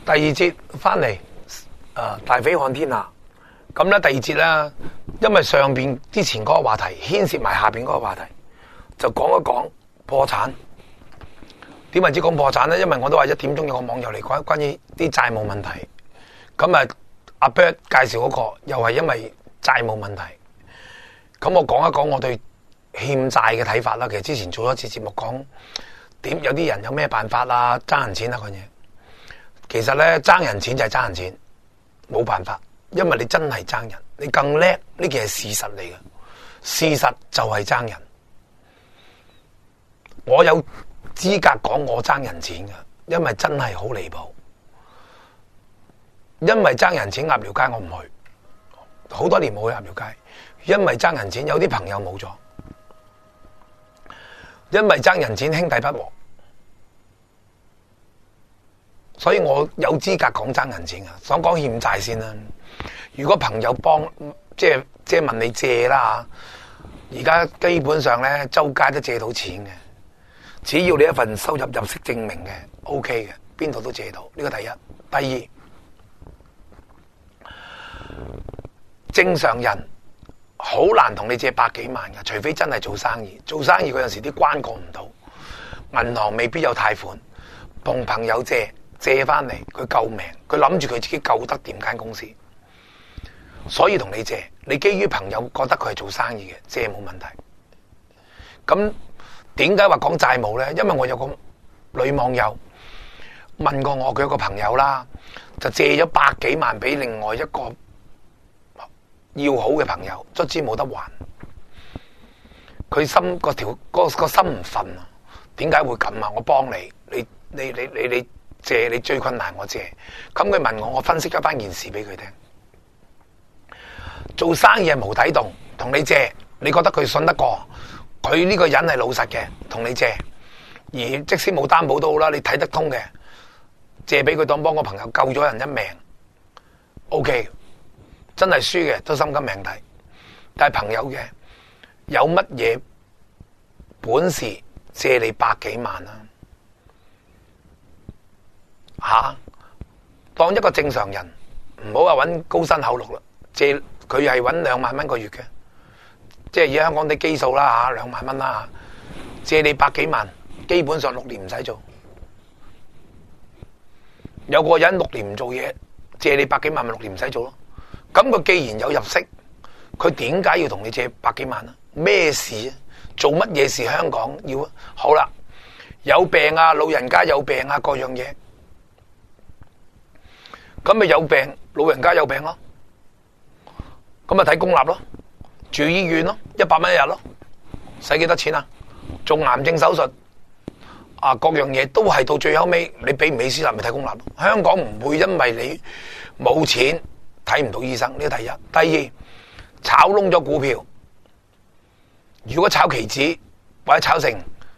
第二節翻嚟，大匪看天下。咁咧第二節咧，因為上邊之前嗰個話題牽涉埋下邊嗰個話題，就講一講破產。點為之講破產咧？因為我都話1點鐘有個網友嚟講關於啲債務問題。咁啊，阿 Bird 介紹嗰個又係因為債務問題。咁我講一講我對欠債嘅睇法啦。其實之前做咗一次節目講點，有啲人有咩辦法啊，爭人錢啊嗰樣嘢。其實咧，爭人錢就係爭人錢，冇辦法，因為你真係爭人，你更叻，呢件係事實嚟嘅，事實就係爭人。我有資格講我爭人錢嘅，因為真係好離譜，因為爭人錢鴨寮街我唔去，好多年冇去鴨寮街，因為爭人錢有啲朋友冇咗，因為爭人錢兄弟不和。所以我有資格講爭人錢啊！想講欠債先啦。如果朋友幫，即係問你借啦嚇，而家基本上咧周街都借到錢嘅，只要你一份收入入息證明嘅 ，OK 嘅，邊度都借到。呢個第一。第二，正常人好難同你借百幾萬嘅，除非真係做生意。做生意嗰陣時啲關過唔到，銀行未必有貸款，同朋友借翻嚟，佢救命，佢諗住佢自己救得掂間公司，所以同你借。你基於朋友覺得佢係做生意嘅，借冇問題。咁點解話講債務咧？因為我有個女網友問過我，佢有個朋友啦，就借咗百幾萬俾另外一個要好嘅朋友，卒之冇得還。佢心個心唔憤啊！點解會咁啊？我幫你，你借，你最困難我借。咁佢問我分析咗翻件事俾佢聽。做生意係無底洞，同你借，你覺得佢信得過，佢呢個人係老實嘅，同你借。而即使冇擔保都好啦，你睇得通嘅，借俾佢當幫個朋友救咗人一命 ，OK。真係輸嘅都心甘命抵。但係朋友嘅有乜嘢本事借你百幾萬啊？當一個正常人，唔好話揾高薪厚祿啦，借佢係揾2萬蚊個月嘅，即係以香港啲基數啦嚇，2萬蚊啦，借你百幾萬，基本上6年唔使做。有個人6年唔做嘢，借你百幾萬咪6年唔使做咯。咁佢既然有入息，佢點解要同你借百幾萬啊？咩事啊？做乜嘢事香港要啊？好啦，有病啊，老人家有病啊，各樣嘢。咁咪有病，老人家有病咯，咁咪睇公立咯，住醫院咯，100蚊一日咯，使幾多錢啊？做癌症手術啊，各樣嘢都係到最後尾，你俾唔起私立咪睇公立咯。香港唔會因為你冇錢睇唔到醫生，呢個第一。第二，炒窿咗股票，如果炒期指或者炒成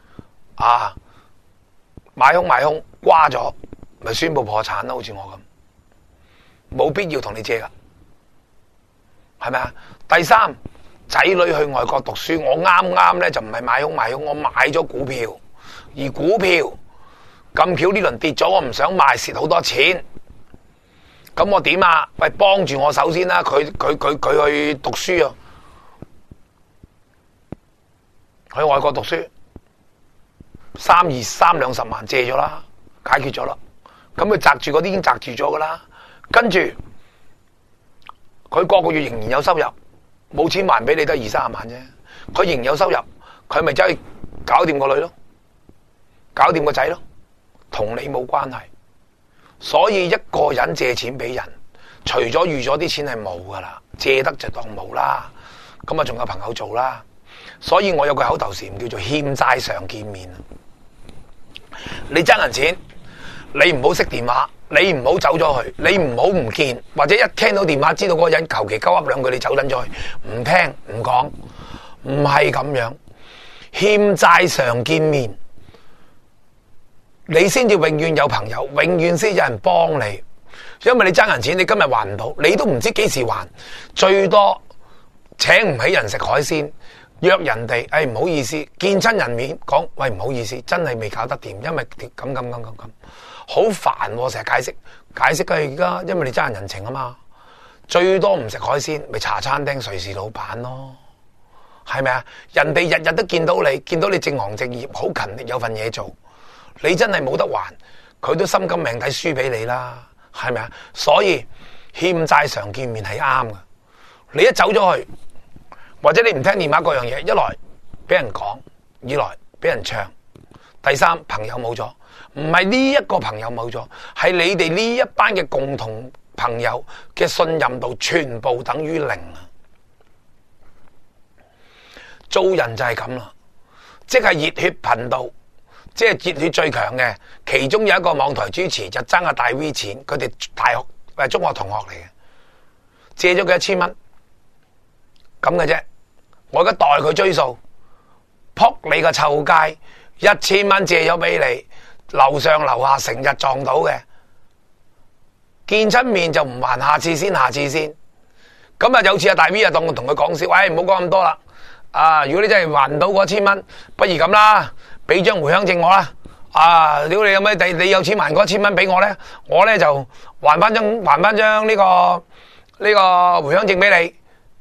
買空瓜咗，咪宣布破產咯，好似我咁。冇必要同你借噶，係咪啊？第三，仔女去外國讀書，我啱咧就唔係買空，我買咗股票，而股票咁巧呢輪跌咗，我唔想賣蝕好多錢，咁我點啊？喂，幫住我手先啦，佢去讀書啊，去外國讀書，30-40萬借咗啦，解決咗啦，咁佢擲住嗰啲已經擲住咗噶啦。跟住佢個月仍然有收入，冇錢還俾你都係20-30萬啫。佢仍然有收入，佢咪走去搞掂個女咯，搞掂個仔咯，同你冇關係。所以一個人借錢俾人，除咗預咗啲錢係冇噶啦，借得就當冇啦。咁啊，仲有朋友做啦。所以我有句口頭禪叫做欠債常見面。你爭人錢，你唔好熄電話。你唔好走咗去，你唔好唔見，或者一聽到電話知道嗰個人求其鳩噏兩句，你走撚咗去，唔聽唔講，唔係咁樣。欠債常見面，你先至永遠有朋友，永遠先有人幫你。因為你爭人錢，你今日還唔到，你都唔知幾時還，最多請唔起人食海鮮，約人哋，唔好意思，見親人面講，喂，唔好意思，真係未搞得掂，因為咁。 好煩喎，成日解釋嘅而家，因為你爭人情啊嘛。最多唔食海鮮，咪茶餐廳瑞士老闆咯，係咪啊？人哋日日都見到你正行正業，好勤力，有份嘢做，你真係冇得還，佢都心甘命抵輸俾你啦，係咪啊？所以欠債常見面係啱嘅。你一走咗去，或者你唔聽電話嗰樣嘢，一來俾人講，二來俾人唱，第三朋友冇咗，唔係呢一個朋友冇咗，係你哋呢一班嘅共同朋友嘅信任度全部等於零啊！做人就係咁啦，即係熱血頻道，即係熱血最強嘅，其中有一個網台主持就爭阿大 V 錢，佢哋大學中學同學嚟嘅，借咗佢1000蚊。咁嘅啫，我而家代佢追數，扑你個臭街，1000蚊借咗俾你，樓上樓下成日撞到嘅，見親面就唔還，下次先。咁啊有次阿大 V 啊當我同佢講笑，喂，唔好講咁多啦，啊如果你真係還唔到嗰1000蚊，不如咁啦，俾張回鄉證我啦，啊屌你有咩你有錢還嗰1000蚊俾我咧，我咧就還翻張呢個回鄉證俾你。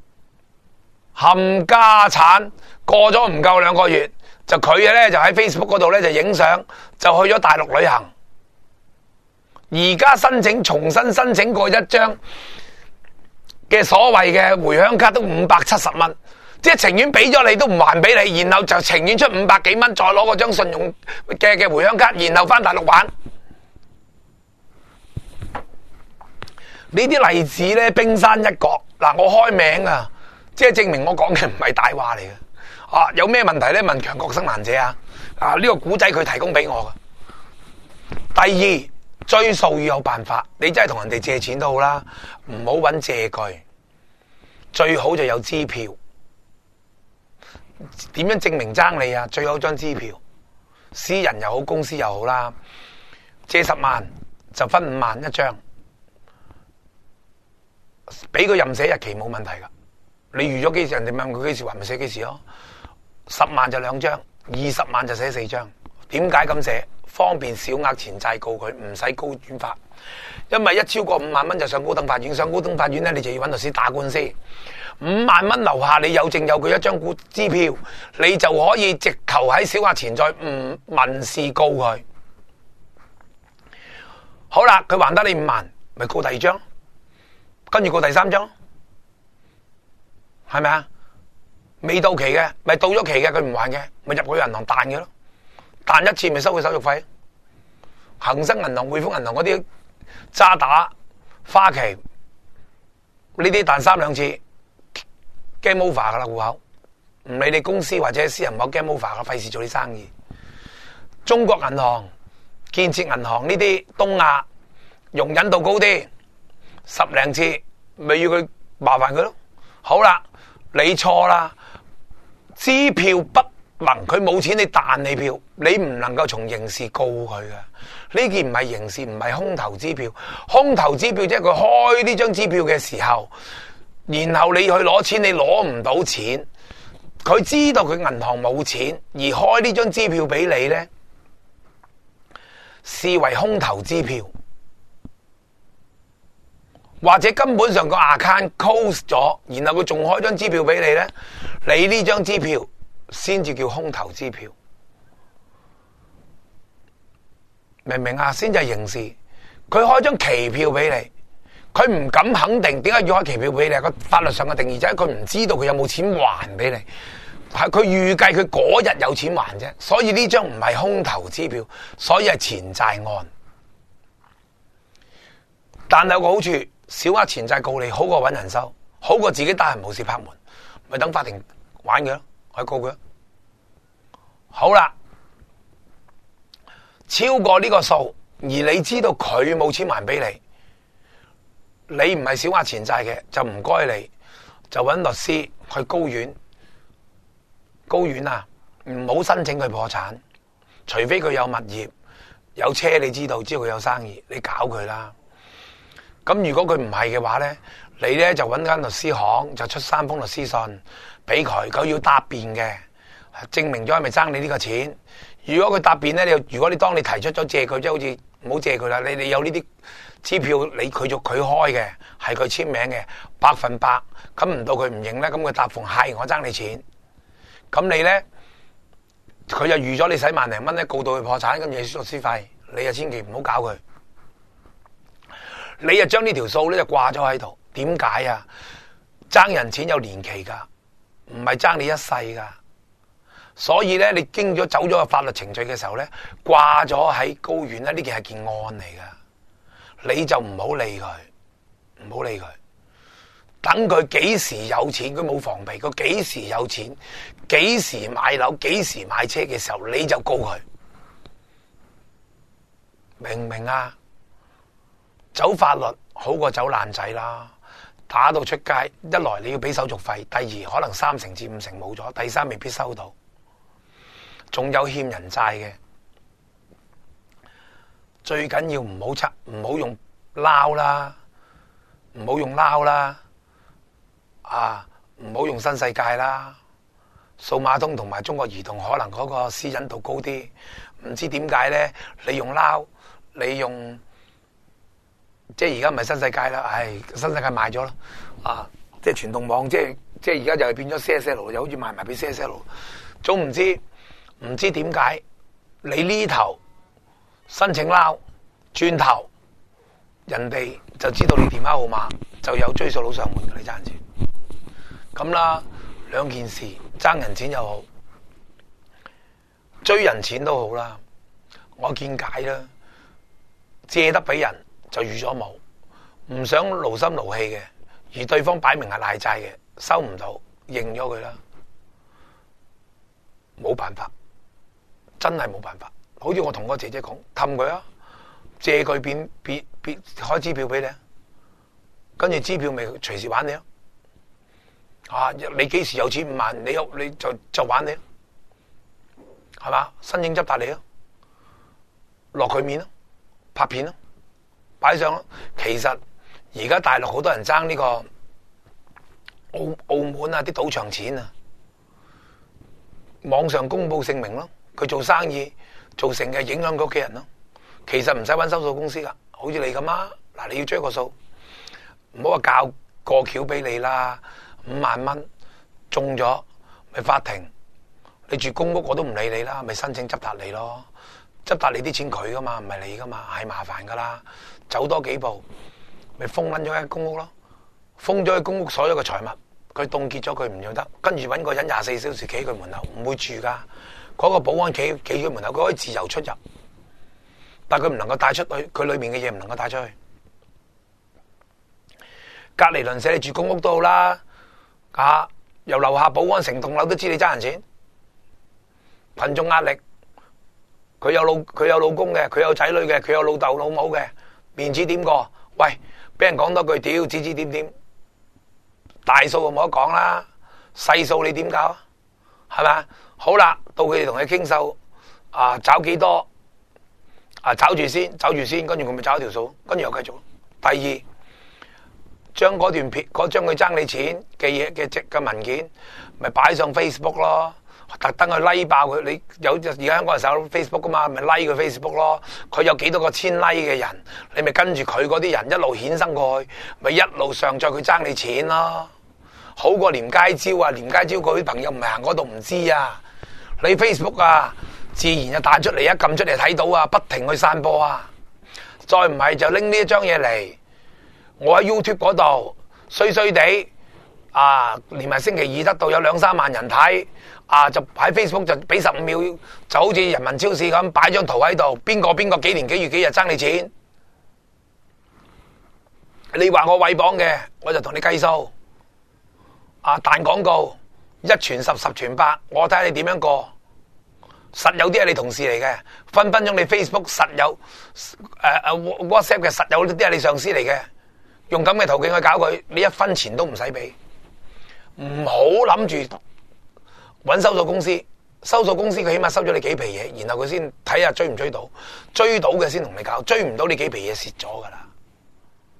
冚家產過咗唔夠2個月，就佢咧就喺 Facebook 嗰度咧就影相，就去咗大陸旅行。而家重新申請過一張嘅所謂嘅回鄉卡都570蚊，即係情願俾咗你都唔還俾你，然後就情願出500幾蚊，再攞嗰張信用嘅回鄉卡，然後翻大陸玩。呢啲例子咧冰山一角。嗱，我開名啊！即係證明我講嘅唔係大話嚟嘅，啊有咩問題咧？問強國生難者啊！啊呢個古仔佢提供俾我嘅。第二，追數要有辦法，你真係同人哋借錢都好啦，唔好揾借據，最好就有支票。點樣證明爭你啊？最好張支票，私人又好，公司又好啦，借10萬就分5萬一張，俾佢任寫日期冇問題噶。你預咗幾時，人哋問佢幾時還，咪寫幾時咯。10萬就2張，20萬就寫4張。點解咁寫？方便小額錢債告佢，唔使高轉發。因為一超過5萬蚊就上高等法院，上高等法院咧，你就要揾律師打官司。5萬蚊樓下，你有證有據一張支票，你就可以直頭喺小額錢債民事告佢。好啦，佢還得你5萬，咪告第2張，跟住告第3張。係咪啊？未到期嘅，咪到咗期嘅，佢唔還嘅，咪入去銀行彈嘅咯。彈一次咪收佢手續費。恒生銀行、匯豐銀行嗰啲渣打、花旗呢啲彈3兩次 game over 噶啦，戶口唔理你公司或者私人冇 game over 噶，費事做啲生意。中國銀行、建設銀行呢啲東亞容忍度高啲，10零次咪要佢麻煩佢咯。好啦。你錯啦，支票不能，佢冇錢你彈你票，你唔能夠從刑事告佢嘅。呢件唔係刑事，唔係空頭支票。空頭支票即係佢開呢張支票嘅時候，然後你去攞錢，你攞唔到錢，佢知道佢銀行冇錢而開呢張支票俾你咧，視為空頭支票。或者根本上個 account close 咗，然後佢仲開張支票俾你咧，你呢張支票先至叫空頭支票，明唔明啊？先至係刑事，佢開張期票俾你，佢唔敢肯定，點解要開期票俾你？個法律上嘅定義就係佢唔知道佢有冇錢還俾你，係佢預計佢嗰日有錢還啫，所以呢張唔係空頭支票，所以係錢債案。但有個好處。小額錢債告你好過揾人收，好過自己大人無事拍門，咪等法庭玩佢咯，去告佢。好啦，超過呢個數，而你知道佢冇錢還俾你，你唔係小額錢債嘅，就唔該你，就揾律師去高院。高院啊，唔好申請佢破產，除非佢有物業、有車，你知道佢有生意，你搞佢啦。咁如果佢唔係嘅話咧，你咧就揾間律師行，就出3封律師信俾佢，佢要答辯嘅，證明咗係咪爭你呢個錢。 如果佢答辯咧，如果你當你提出咗借佢，即係好似唔好借佢啦，你有呢啲支票，佢開嘅，係佢簽名嘅100%，咁唔到佢唔認咧，咁佢答覆係我爭你錢，咁你咧佢就預咗你使萬零蚊咧，告到佢破產，跟住你律師費，你就千祈唔好搞佢，你就將呢條數咧就掛咗喺度。點解啊？爭人錢有年期噶，唔係爭你一世噶。所以咧，你經咗走咗個法律程序嘅時候咧，掛咗喺高院咧，呢件係件案嚟噶，你就唔好理佢，唔好理佢。等佢幾時有錢，佢冇防備，佢幾時有錢，幾時買樓，幾時買車嘅時候，你就告佢，明唔明啊？走法律好過走爛仔啦。打到出街，一來你要俾手續費，第二可能3成至5成冇咗，第三未必收到，仲有欠人債嘅。最緊要唔好用撈啦，唔好用撈啦，唔好用新世界啦。數碼通同埋中國移動可能嗰個私隱度高啲，唔知點解咧？你用撈，你用。即係而家唔係新世界啦，新世界賣咗啦，即係傳動網，即係而家就係變咗 CSL， 又好似賣埋俾 CSL。總唔知點解你呢頭申請撈，轉頭人哋就知道你電話號碼，就有追數佬上門嘅，你爭人錢。咁啦，兩件事，爭人錢又好，追人錢都好啦。我見解啦，借得俾人。就預咗冇，唔想勞心勞氣嘅，而對方擺明係賴債嘅，收唔到，認咗佢啦，冇辦法，真係冇辦法。好似我同個姐姐講，氹佢啊，借佢變開支票俾你，跟住支票咪隨時玩你啊！你幾時有錢5萬，你就玩你，係嘛？申請執達你啊，落佢面啊，拍片啊。擺上咯，其實而家大陸好多人爭呢個澳門啊啲賭場錢啊，網上公布姓名咯，佢做生意造成嘅影響佢屋企人咯。其實唔使搵收數公司噶，好似你咁啊，嗱，你要追個數，唔好話教個橋俾你啦，5萬蚊中咗咪法庭，你住公屋我都唔理你啦，咪申請執達你咯。執達你啲錢佢噶嘛，唔係你噶嘛，係麻煩噶啦。走多幾步，咪封撚咗間公屋咯，封咗間公屋所有嘅財物，佢凍結咗佢唔用得，跟住搵個人24小時企喺佢門口，唔會住噶。嗰個保安企佢門口，佢可以自由出入，但佢唔能夠帶出去，佢裏面嘅嘢唔能夠帶出去。隔籬鄰舍你住公屋都好啦，由樓下保安成棟樓都知你爭人錢，群眾壓力。佢有老公嘅，佢有仔女嘅，佢有老豆老母嘅，面子點過？喂，俾人講多句屌，指指點點，大數就冇得講啦，細數你點搞啊？係咪？好啦，到佢哋同你傾數，找幾多？找住先，跟住佢咪找一條數，跟住又繼續。第二，將嗰段片，將佢爭你錢嘅嘢嘅文件，咪擺上 Facebook 咯。特登去 like 爆佢，你有而家香港人使 Facebook 噶嘛，咪 like 佢 Facebook 咯。佢有幾多個1000 like 嘅人，你咪跟住佢嗰啲人一路衍生過去，咪一路上載佢爭你錢咯。好過連街招啊，連街招嗰啲朋友唔係行嗰度唔知啊。你 Facebook 啊，自然就彈出嚟，一撳出嚟睇到啊，不停去散播啊。再唔係就拎呢一張嘢嚟，我喺 YouTube 嗰度衰衰地連埋星期二得到有2-3萬人睇。就喺 Facebook 就俾15秒，就好似人民超市咁擺張圖喺度，邊個幾年幾月幾日爭你錢？你話我毀謗嘅，我就同你計數。彈廣告1傳10，10傳100，我睇下你點樣過。實有啲係你同事嚟嘅，分鐘你 Facebook 實有WhatsApp 嘅實有啲係你上司嚟嘅，用咁嘅途徑去搞佢，你1分錢都唔使俾。唔好諗住搵收數公司，收數公司佢起碼收咗你幾皮嘢，然後佢先睇下追唔追到，追到嘅先同你搞，追唔到你幾皮嘢蝕咗噶啦。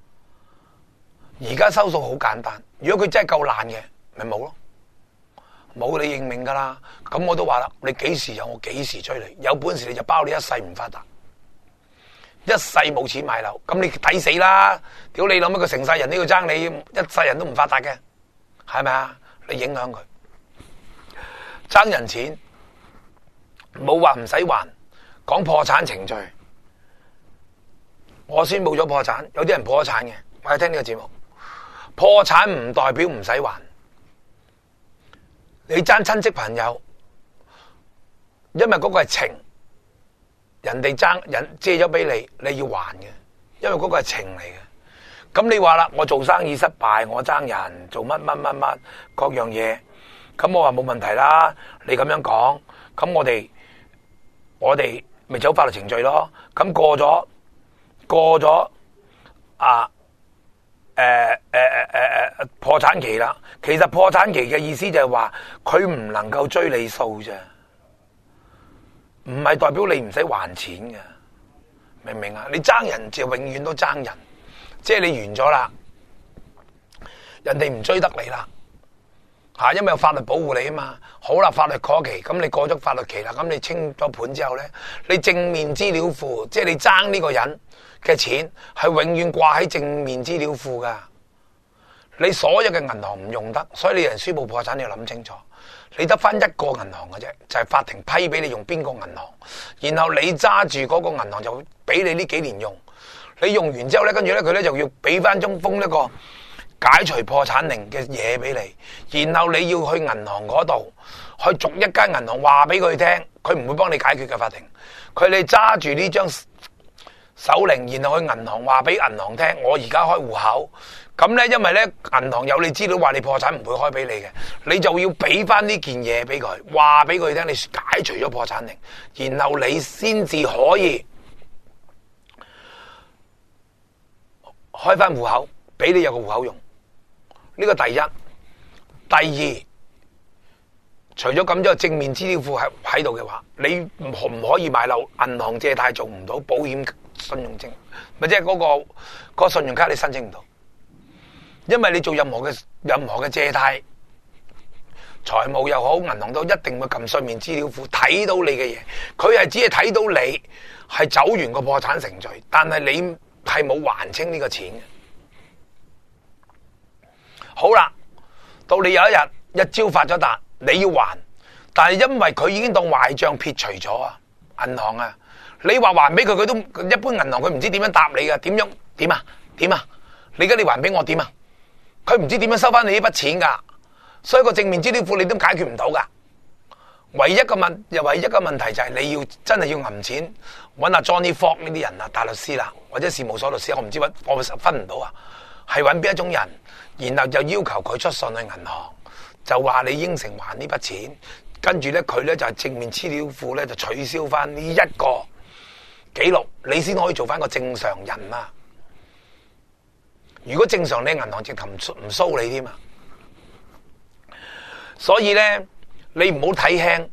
而家收數好簡單，如果佢真係夠爛嘅，咪冇咯。 冇你認命噶啦。咁我都話啦，你幾時有我幾時追你，有本事你就包你一世唔發達，一世冇錢買樓，咁你抵死啦！屌你諗乜佢成世人都要爭你，一世人都唔發達嘅，係咪啊？你影響佢爭人錢，冇話唔使還，講破產程序。我宣布咗破產，有啲人破咗產嘅，我係聽呢個節目。破產唔代表唔使還，你爭親戚朋友，因為嗰個係情，人哋借咗俾你，你要還嘅，因為嗰個係情嚟嘅。咁你話啦，我做生意失敗，我爭人做乜各樣嘢，咁我話冇問題啦。你咁樣講，咁我哋咪走法律程序咯。咁過咗破產期啦。其實破產期嘅意思就係話佢唔能夠追你數啫，唔係代表你唔使還錢嘅，明唔明啊？你爭人就永遠都爭人，即係你完咗啦，人哋唔追得你啦，因為有法律保護你啊嘛。好啦，法律過期，咁你過咗法律期啦，咁你清咗盤之後咧，你正面資料庫，即係你爭呢個人嘅錢係永遠掛喺正面資料庫噶，你所有嘅銀行唔用得，所以你人宣布破產你要諗清楚，你得翻一個銀行嘅啫，就係法庭批俾你用邊個銀行，然後你揸住嗰個銀行就俾你呢幾年用，你用完之後咧，跟住咧佢咧就要俾翻中封一個解除破產令嘅嘢俾你，然後你要去銀行嗰度去逐一間銀行話俾佢聽，佢唔會幫你解決嘅法庭，佢哋揸住呢張手令，然後去銀行話俾銀行聽，我而家開戶口，咁咧因為咧銀行有你資料話你破產唔會開俾你嘅，你就要俾翻呢件嘢俾佢，話俾佢聽你解除咗破產令，然後你先至可以開翻戶口，俾你有個戶口用。呢個第一，第二，除咗咁多正面資料庫喺度嘅話，你唔可以買樓，銀行借貸做唔到，保險信用證，咪即係嗰個信用卡你申請唔到，因為你做任何嘅借貸，財務又好，銀行都一定會撳上面資料庫睇到你嘅嘢，佢係只係睇到你係走完個破產程序，但係你係冇還清呢個錢嘅。好啦，到你有一朝發咗達，你要還，但係因為佢已經當壞賬撇除咗啊，銀行啊，你話還俾佢，佢都一般銀行佢唔知點樣答你噶，點啊？你而家你還俾我點啊？佢唔知點樣收翻你呢筆錢噶，所以個正面資料庫你都解決唔到噶。唯一個問題就係你要真係要揞錢，揾阿 Johnny Falk 呢啲人啊，大律師啦，或者事務所律師，我唔知我分唔到啊，係揾邊一種人？然後就要求佢出信去銀行，就話你應承還呢筆錢，跟住咧佢咧就係正面資料庫咧就取消翻呢一個記錄，你先可以做翻個正常人啊！如果正常，你銀行直頭唔騷你添啊！所以咧，你唔好睇輕，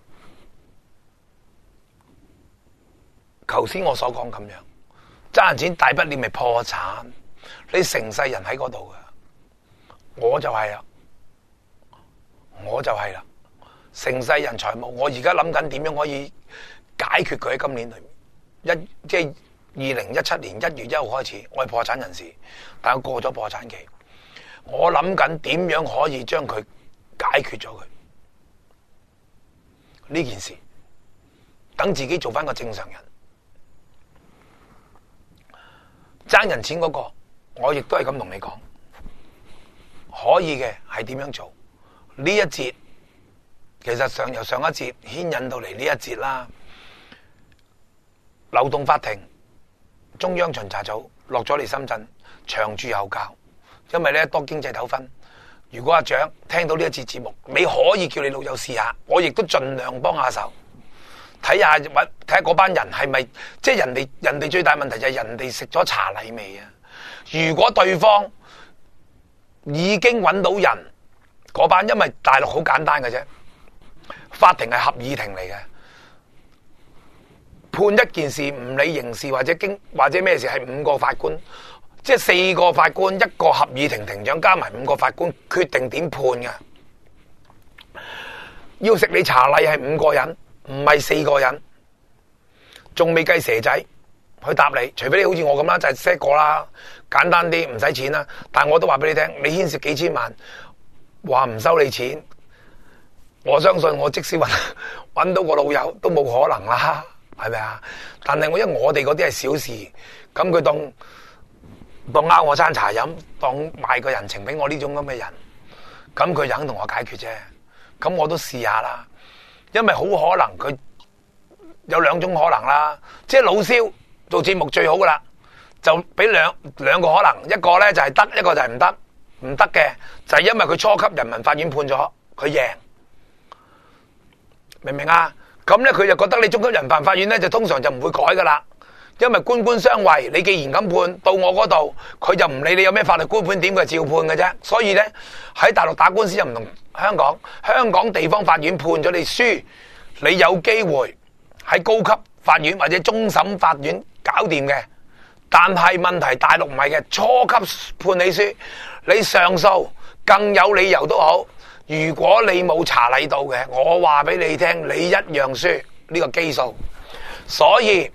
頭先我所講咁樣，爭人錢大不了咪破產，你成世人喺嗰度噶。我就係啦，成世人財務，我而家諗緊點樣可以解決佢喺今年裏面，即係2017年1月1號開始，我係破產人士，但係過咗破產期，我諗緊點樣可以將佢解決咗佢呢件事，等自己做翻個正常人。爭人錢嗰個，我亦都係咁同你講。可以嘅係點樣做？呢一節其實由上一節牽引到嚟呢一節啦。流動法庭、中央巡查組落咗嚟深圳，長駐有效，因為咧多經濟糾紛。如果阿蔣聽到呢一節節目，你可以叫你老友試下，我亦都盡量幫下手，睇下嗰班人係咪即係人哋最大問題就係人哋食咗茶禮味啊！如果對方已經揾到人嗰班，因為大陸好簡單嘅啫，法庭係合議庭嚟嘅，判一件事唔理刑事或者咩事係5個法官，即係4個法官，1個合議庭庭長加埋5個法官決定點判嘅。 要食你茶禮係5個人，唔係4個人，仲未計蛇仔去答你，除非你好似我咁啦，就係 set 個啦，簡單啲，唔使錢啦。但係我都話俾你聽，你牽涉幾千萬，話唔收你錢，我相信我即使搵到個老友都冇可能啦，係咪啊？但係因為我哋嗰啲係小事，咁佢當拗我餐茶飲，當賣個人情俾我呢種咁嘅人，咁佢就肯同我解決啫。咁我都試下啦，因為好可能佢有2種可能啦，即係老蕭做節目最好噶啦，就俾兩個可能，一個咧就係得，一個就係唔得。唔得嘅就係因為佢初級人民法院判咗佢贏，明唔明啊？咁咧佢就覺得你中級人民法院咧就通常就唔會改噶啦，因為官官相衛，你既然咁判到我嗰度，佢就唔理你有咩法律官判點，佢照判嘅啫。所以咧喺大陸打官司就唔同香港，香港地方法院判咗你輸，你有機會喺高級法院或者終審法院搞掂嘅。但係問題大陸唔係嘅，初級判你輸，你上訴更有理由都好，如果你冇查禮到嘅，我話俾你聽，你一樣輸呢個基數。所以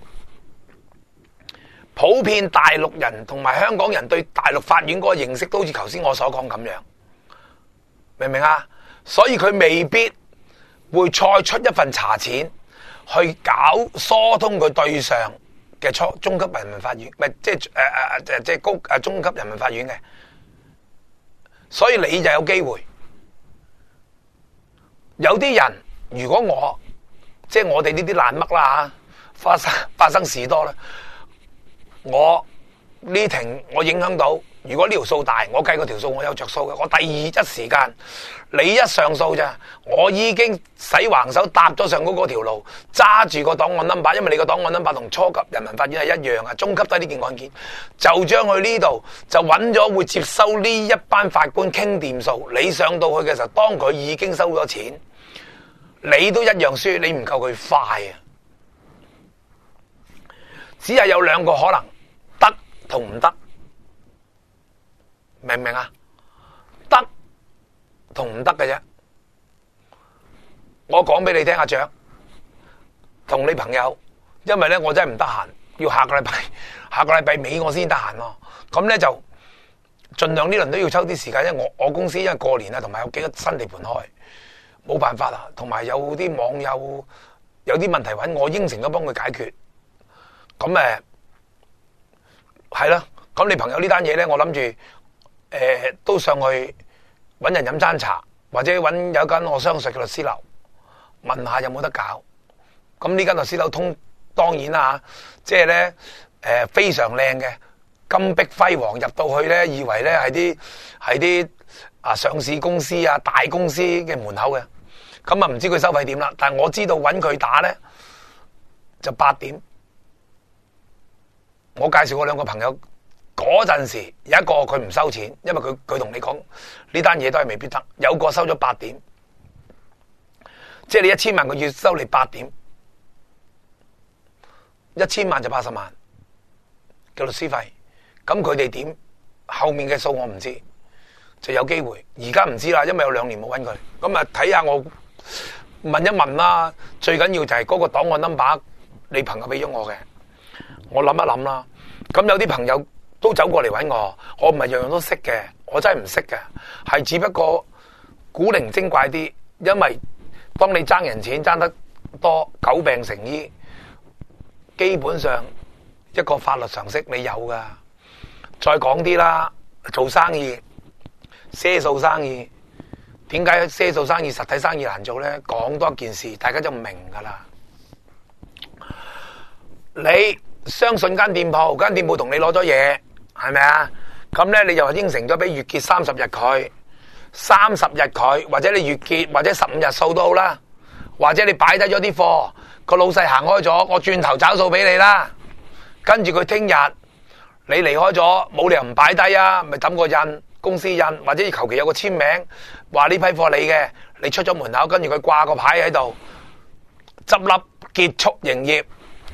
普遍大陸人同埋香港人對大陸法院嗰個認識都好似頭先我所講咁樣，明唔明啊？所以佢未必會再出一份查錢去搞疏通佢對上嘅中級人民法院，唔係即係高中級人民法院嘅，所以你就有機會。有啲人如果即係我哋呢啲爛乜啦吓，發生事多啦，我呢庭我影響到，如果呢條數大，我計嗰條數我有着數嘅，我第一時間你一上訴咋，我已經使橫手搭咗上嗰條路，揸住個檔案 number， 因為你個檔案 number 同初級人民法院係一樣啊，中級都係呢件案件，就將佢呢度就揾咗會接收呢一班法官傾掂數，你上到去嘅時候，當佢已經收咗錢，你都一樣輸，你唔夠佢快啊！只係有2個可能，得同唔得。明唔明啊？得同唔得嘅啫。我講俾你聽，阿雀同你朋友，因為咧我真係唔得閒，要下個禮拜尾我先得閒咯。咁咧就盡量呢輪都要抽啲時間，因為我公司因為過年啊，同埋有幾個新地盤開，冇辦法啦。同埋有啲網友有啲問題揾我，應承咗幫佢解決。咁係啦。咁你朋友呢單嘢咧，我諗住。都上去搵人飲餐茶，或者搵有間我相熟嘅律師樓，問下有冇得搞。咁呢間律師樓當然啦，即係咧非常靚嘅，金碧輝煌，入到去咧以為咧係啲上市公司啊大公司嘅門口嘅。咁啊唔知佢收費點啦，但係我知道搵佢打咧就8點。我介紹我2個朋友。嗰陣時有一個佢唔收錢，因為佢同你講呢單嘢都係未必得。有個收咗8點，即係你1000萬佢要收你8點，1000萬就80萬嘅律師費。咁佢哋點後面嘅數我唔知，就有機會。而家唔知啦，因為有2年冇揾佢。咁啊睇下我問一問啦。最緊要就係嗰個檔案 number， 你朋友俾咗我嘅，我諗一諗啦。咁有啲朋友都走過嚟揾我唔係樣樣都識嘅，我真係唔識嘅，係只不過古靈精怪啲。因為當你爭人錢爭得多，久病成醫，基本上一個法律常識你有噶。再講啲啦，做生意賒數生意，點解賒數生意實體生意難做呢？講多一件事，大家就明噶啦。你相信間店鋪同你攞咗嘢，係咪啊？咁咧你就應承咗俾月結30日佢，30日佢，或者你月結或者15日數都好啦，或者你擺低咗啲貨，個老細行開咗，我轉頭找數俾你啦。跟住佢聽日你離開咗，冇理由唔擺低啊，咪抌個印，公司印，或者求其有個簽名，話呢批貨你嘅，你出咗門口，跟住佢掛個牌喺度，執笠結束營業。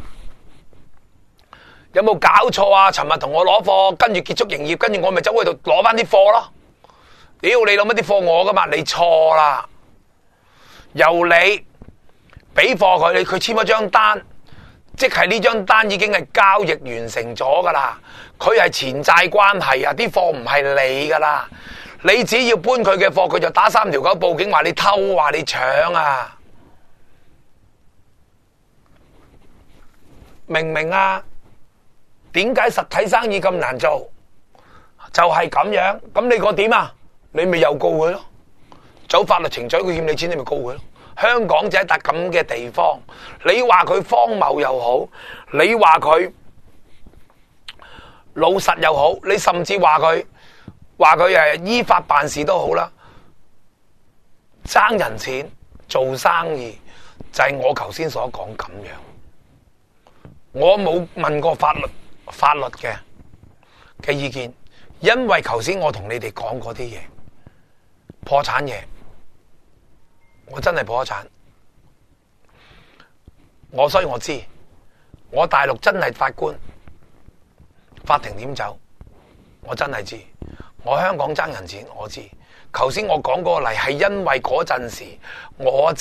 有冇搞錯啊？尋日同我攞貨，跟住結束營業，跟住我咪走去度攞翻啲貨咯。屌你攞乜啲貨我噶嘛？你錯啦！ 由你俾貨佢，佢簽咗張單，即係呢張單已經係交易完成咗噶啦。佢係錢債關係啊，啲貨唔係你噶啦。你只要搬佢嘅貨，佢就打3條狗報警，話你偷，話你搶啊！明唔明啊？點解實體生意咁難做？就係咁樣。咁你個點啊？你咪又告佢咯？走法律程序，佢欠你錢，你咪告佢咯？香港就係一笪咁嘅地方，你話佢荒謬又好，你話佢老實又好，你甚至話佢依法辦事都好啦。爭人錢做生意就係我頭先所講咁樣。我冇問過法律嘅意見，因為頭先我同你哋講嗰啲嘢，破產嘢，我真係破產。所以我知，我大陸真係法官，法庭點走，我真係知。我香港爭人錢，我知。頭先我講嗰個例係因為嗰陣時我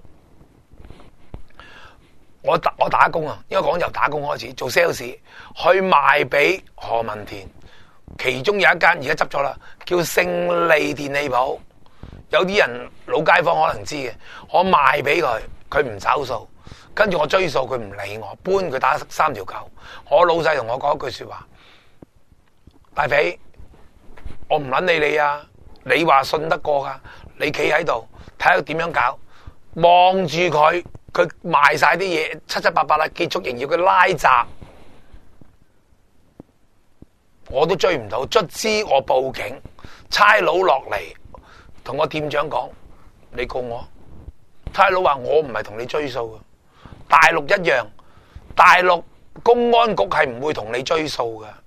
打工啊，應該講由打工開始做 sales， 去賣俾何文田。其中有一間而家執咗啦，叫勝利電器鋪。有啲人老街坊可能知嘅，我賣俾佢，佢唔找數，跟住我追數，佢唔理我，搬佢打3條狗。我老細同我講一句說話：大肥，我唔捻理你啊！你話信得過噶，你企喺度睇下點樣搞，望住佢賣晒啲嘢七七八八啦，結束營業佢拉閘，我都追唔到，卒之我報警，差佬落嚟同我店長講：你告我。差佬話我唔係同你追數嘅，大陸一樣，大陸公安局係唔會同你追數嘅，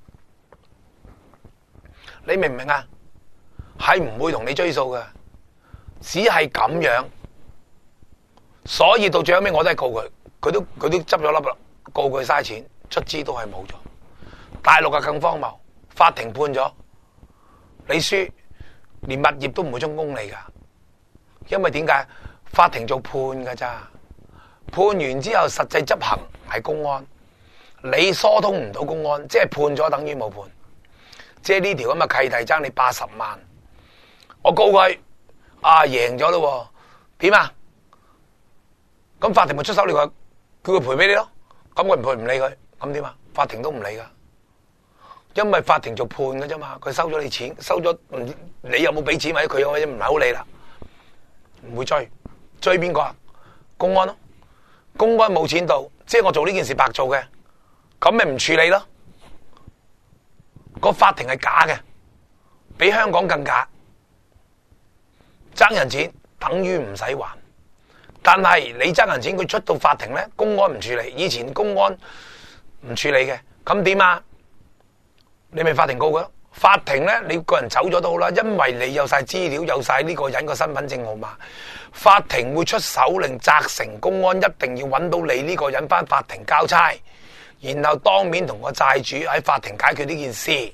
你明唔明啊？係唔會同你追數嘅，只係咁樣。所以到最後尾我都係告佢，佢都執咗笠啦，告佢嘥錢，卒之都係冇咗。大陸啊更荒謬，法庭判咗你輸，連物業都唔會充公你噶，因為點解？法庭做判噶咋，判完之後實際執行係公安，你疏通唔到公安，即係判咗等於冇判。即係呢條咁嘅契弟爭你80萬，我告佢贏咗咯，點啊？咁法庭咪出手你佢，叫佢賠俾你咯。咁佢唔賠唔理佢，咁點啊？法庭都唔理噶，因為法庭做判㗎啫嘛。佢收咗你錢，收咗你有冇俾錢或者佢有冇唔係好理啦，唔會追邊個啊？公安咯，公安冇錢到，即係我做呢件事白做嘅，咁咪唔處理咯。個法庭係假嘅，比香港更假，爭人錢等於唔使還。但係你爭人錢，佢出到法庭咧，公安唔處理。以前公安唔處理嘅，咁點啊？你咪法庭告佢咯。法庭咧，你個人走咗都好啦，因為你有晒資料，有晒呢個人個身份證號碼，法庭會出手令責成公安一定要揾到你呢個人返法庭交差，然後當面同個債主喺法庭解決呢件事。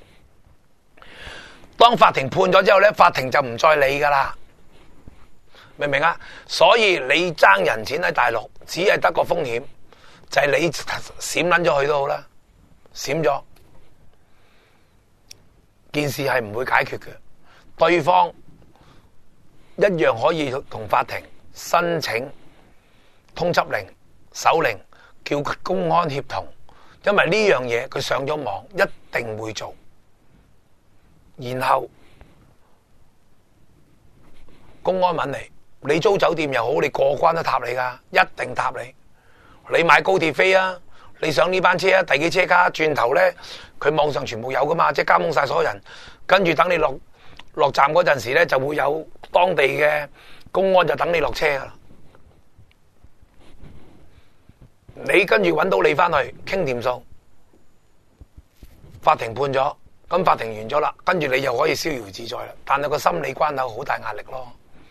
當法庭判咗之後咧，法庭就唔再理噶啦。明唔明啊？所以你爭人錢喺大陸，只係得個風險，就係你閃捻咗佢都好啦，閃咗件事係唔會解決嘅。對方一樣可以同法庭申請通緝令、手令，叫公安協同，因為呢樣嘢佢上咗網，一定會做。然後公安揾你租酒店又好，你過關都塔你噶，一定塔你。你買高鐵飛啊，你上呢班車啊，第幾車卡轉頭咧，佢網上全部有噶嘛，即係監控晒所有人，跟住等你落站嗰陣時咧，就會有當地嘅公安就等你落車噶啦。你跟住揾到你翻去傾掂數，法庭判咗，咁法庭完咗啦，跟住你又可以逍遙自在啦。但係個心理關口好大壓力咯，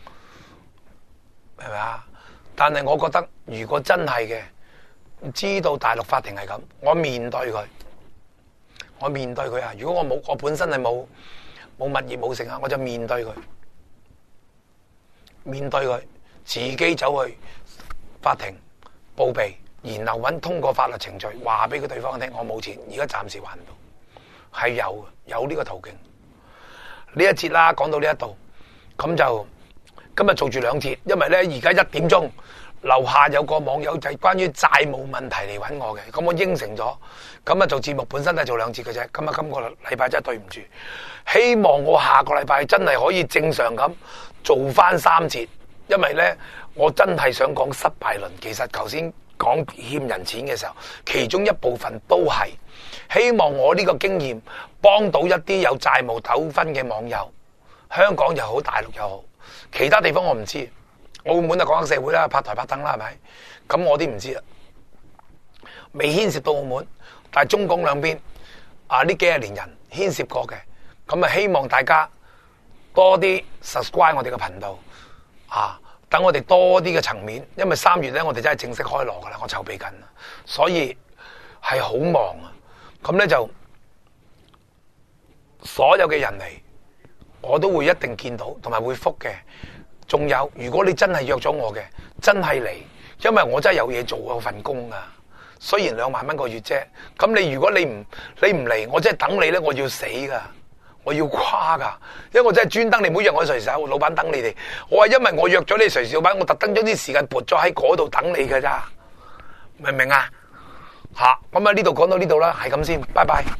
係咪啊？但係我覺得如果真係嘅，知道大陸法庭係咁，我面對佢啊！如果我本身係冇物業冇成啊，我就面對佢， 自己走去法庭報備，然後通過法律程序話俾佢對方聽，我冇錢，而家暫時還唔到，係有呢個途徑。呢一節啦，講到呢一度，咁就今日做住2節，因為咧而家1點鐘。樓下有個網友就係關於債務問題嚟揾我嘅，咁我應承咗，咁啊做節目本身都係做2節嘅啫，咁啊今個禮拜真係對唔住，希望我下個禮拜真係可以正常咁做翻3節，因為呢，我真係想講失敗論，其實頭先講欠人錢嘅時候，其中一部分都係希望我呢個經驗幫到一啲有債務糾紛嘅網友，香港又好，大陸又好，其他地方我唔知。澳門就講緊社會啦，拍台拍凳啦，係咪？咁我啲唔知啦，未牽涉到澳門，但係中港兩邊呢幾廿年人牽涉過嘅，咁啊希望大家多啲 subscribe 我哋嘅頻道等我哋多啲嘅層面，因為3月咧我哋真係正式開鑼噶啦，我籌備緊，所以係好忙啊。咁咧就所有嘅人嚟，我都會一定見到，同埋會覆嘅。仲有，如果你真係約咗我嘅，真係嚟，因為我真係有嘢做，有份工啊。雖然2萬蚊個月啫，咁如果你唔嚟，我真係等你咧，我要死噶，我要垮噶，因為我真係專登，你唔好約我隨時有老闆等你哋。我話因為我約咗你隨時老闆，我特登將啲時間撥咗喺嗰度等你噶咋，明唔明啊？咁啊呢度講到呢度啦，係咁先，拜拜。